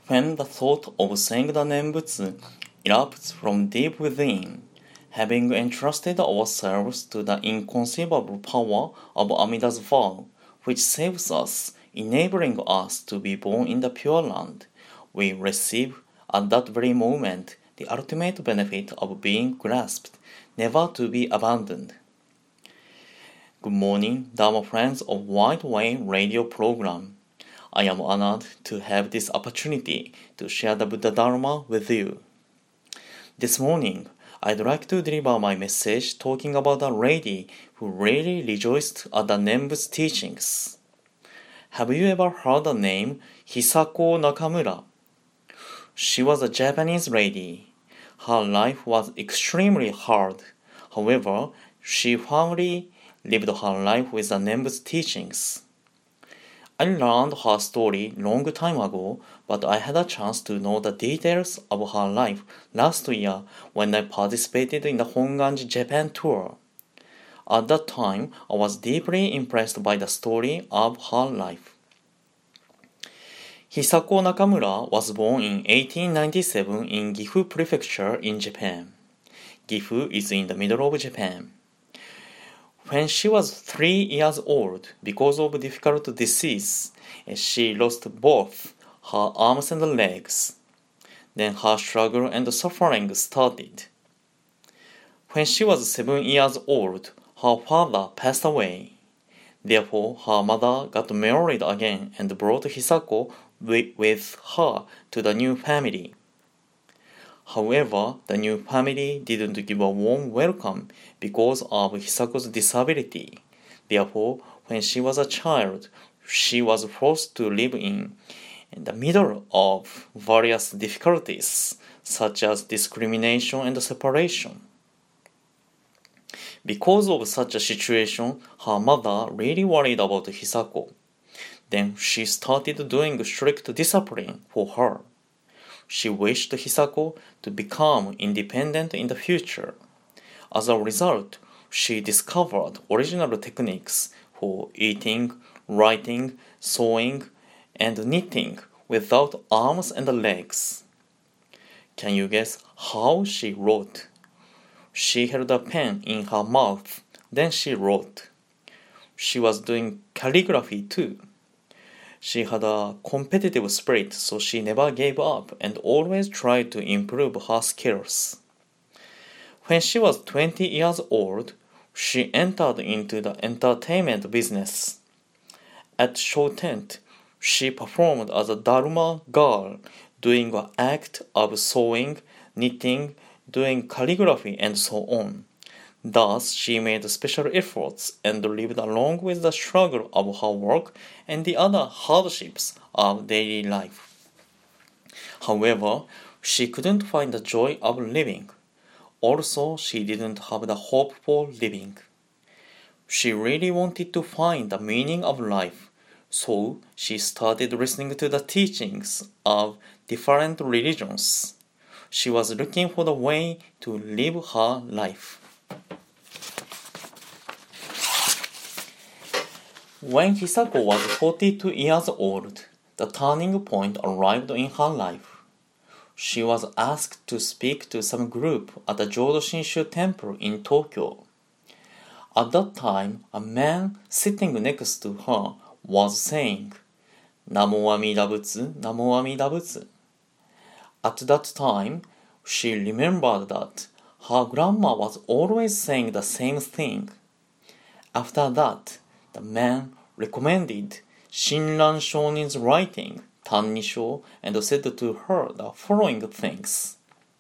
When the thought of saying the Nembutsu erupts from deep within, having entrusted ourselves to the inconceivable power of Amida's vow, which saves us, enabling us to be born in the Pure Land, we receive at that very moment the ultimate benefit of being grasped, never to be abandoned. Good morning, Dharma friends of White Way radio program. I am honored to have this opportunity to share the Buddha Dharma with you. This morning, I'd like to deliver my message talking about a lady who really rejoiced at the Nembutsu teachings. Have you ever heard the name Hisako Nakamura? She was a Japanese lady. Her life was extremely hard. However, she firmly lived her life with the Nembutsu teachings. I learned her story long time ago, but I had a chance to know the details of her life last year when I participated in the Honganji Japan tour. At that time, I was deeply impressed by the story of her life. Hisako Nakamura was born in 1897 in Gifu Prefecture in Japan. Gifu is in the middle of Japan. When she was 3 years old, because of difficult disease, she lost both her arms and legs. Then her struggle and suffering started. When she was 7 years old, her father passed away. Therefore, her mother got married again and brought Hisako with her to the new family. However, the new family didn't give a warm welcome because of Hisako's disability. Therefore, when she was a child, she was forced to live in the middle of various difficulties, such as discrimination and separation. Because of such a situation, her mother really worried about Hisako. Then she started doing strict discipline for her. She wished Hisako to become independent in the future. As a result, she discovered original techniques for eating, writing, sewing, and knitting without arms and legs. Can you guess how she wrote? She held a pen in her mouth, then she wrote. She was doing calligraphy too. She had a competitive spirit, so she never gave up and always tried to improve her skills. When she was 20 years old, she entered into the entertainment business. At show tent, she performed as a Dharma girl, doing an act of sewing, knitting, doing calligraphy, and so on. Thus, she made special efforts and lived along with the struggle of her work and the other hardships of daily life. However, she couldn't find the joy of living. Also, she didn't have the hope for living. She really wanted to find the meaning of life, so she started listening to the teachings of different religions. She was looking for the way to live her life. When Hisako was 42 years old, the turning point arrived in her life. She was asked to speak to some group at the Jodo Shinshu Temple in Tokyo. At that time, a man sitting next to her was saying, "Namo Amida Butsu, Namo Amida Butsu." At that time, she remembered that her grandma was always saying the same thing. After that, the man recommended Shinran Shonin's writing, Tannisho, and said to her the following things.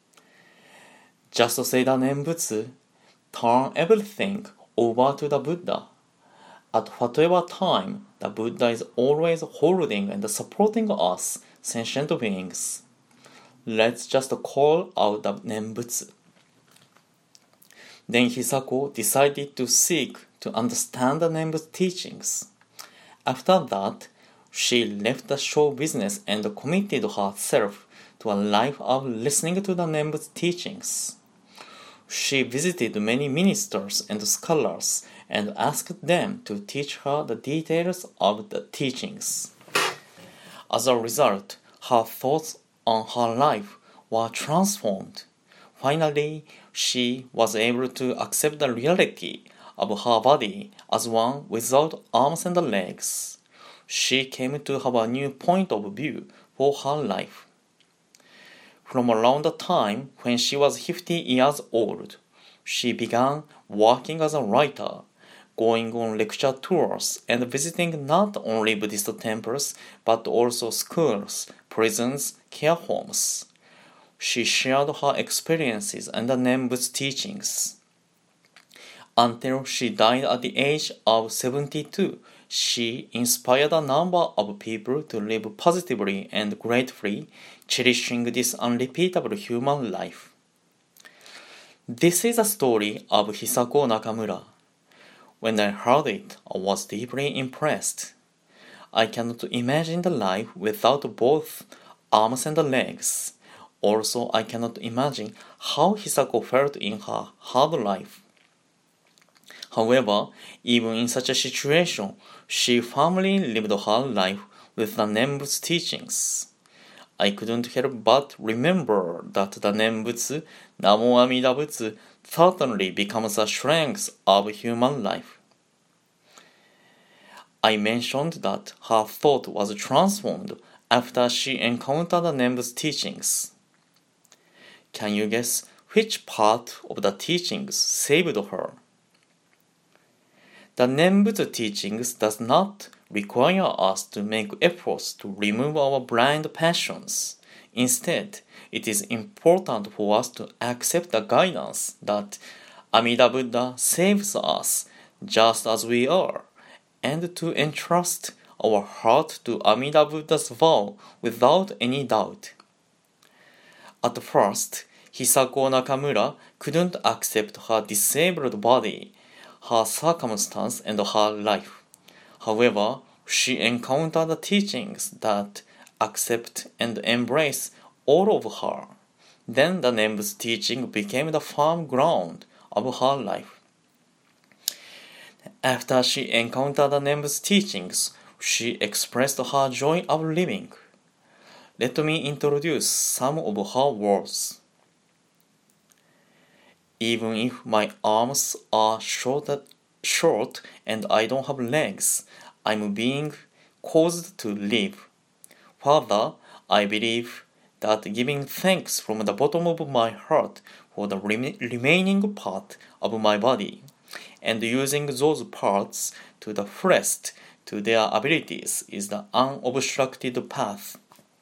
Just say the Nembutsu, turn everything over to the Buddha. At whatever time, the Buddha is always holding and supporting us, sentient beings. Let's just call out the Nembutsu. Then Hisako decided to seek to understand the Nembutsu teachings. After that, she left the show business and committed herself to a life of listening to the Nembutsu teachings. She visited many ministers and scholars and asked them to teach her the details of the teachings. As a result, her thoughts on her life were transformed. Finally, she was able to accept the reality of her body as one without arms and legs. She came to have a new point of view for her life. From around the time when she was 50 years old, she began working as a writer, going on lecture tours and visiting not only Buddhist temples but also schools, prisons, care homes. She shared her experiences and the Nembutsu teachings. Until she died at the age of 72, she inspired a number of people to live positively and gratefully, cherishing this unrepeatable human life. This is a story of Hisako Nakamura. When I heard it, I was deeply impressed. I cannot imagine the life without both arms and legs. Also, I cannot imagine how Hisako felt in her hard life. However, even in such a situation, she firmly lived her life with the Nembutsu teachings. I couldn't help but remember that the Nembutsu, Namo Amida Butsu, certainly becomes a strength of human life. I mentioned that her thought was transformed after she encountered the Nembutsu teachings. Can you guess which part of the teachings saved her? The Nembutsu teachings does not require us to make efforts to remove our blind passions. Instead, it is important for us to accept the guidance that Amida Buddha saves us just as we are, and to entrust our heart to Amida Buddha's vow without any doubt. At first, Hisako Nakamura couldn't accept her disabled body, her circumstance, and her life. However, she encountered the teachings that accept and embrace all of her. Then the Nembutsu teaching became the firm ground of her life. After she encountered the Nembutsu teachings, she expressed her joy of living. Let me introduce some of her words. Even if my arms are short and I don't have legs, I'm being caused to live. Further, I believe that giving thanks from the bottom of my heart for the remaining part of my body, and using those parts to the fullest to their abilities is the unobstructed path.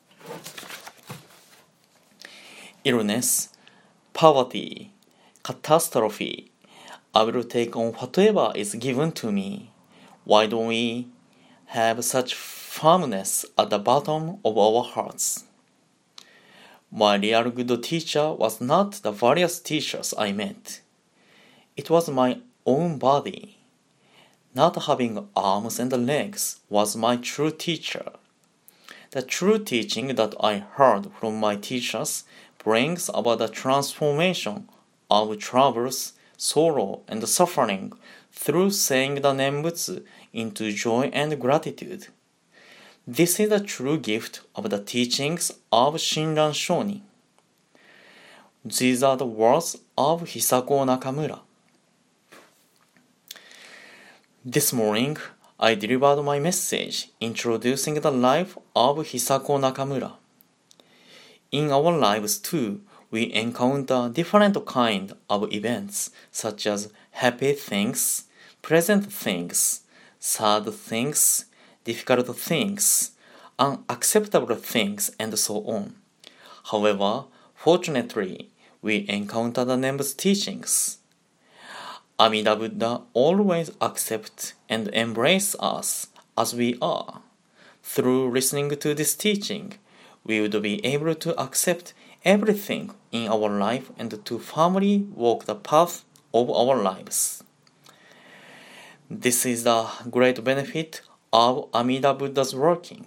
Illness, poverty, catastrophe. I will take on whatever is given to me. Why don't we have such firmness at the bottom of our hearts? My real good teacher was not the various teachers I met. It was my own body. Not having arms and legs was my true teacher. The true teaching that I heard from my teachers brings about the transformation of troubles, sorrow, and suffering through saying the Nembutsu into joy and gratitude. This is the true gift of the teachings of Shinran Shonin. These are the words of Hisako Nakamura. This morning, I delivered my message introducing the life of Hisako Nakamura. In our lives too, we encounter different kinds of events such as happy things, pleasant things, sad things, difficult things, unacceptable things, and so on. However, fortunately, we encounter the Nembutsu teachings. Amida Buddha always accepts and embraces us as we are. Through listening to this teaching, we would be able to accept everything in our life and to firmly walk the path of our lives. This is the great benefit of Amida Buddha's working.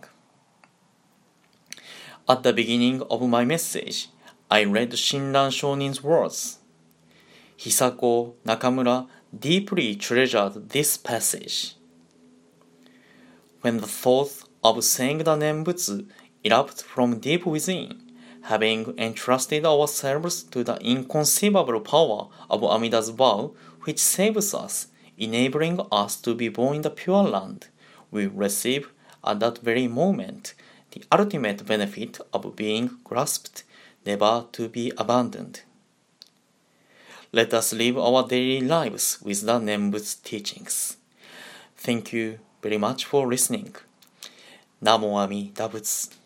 At the beginning of my message, I read Shinran Shonin's words. Hisako Nakamura deeply treasured this passage. When the thought of saying the Nembutsu erupt from deep within, having entrusted ourselves to the inconceivable power of Amida's vow, which saves us, enabling us to be born in the Pure Land, we receive at that very moment the ultimate benefit of being grasped, never to be abandoned. Let us live our daily lives with the Nembutsu teachings. Thank you very much for listening. ナモアミダ仏。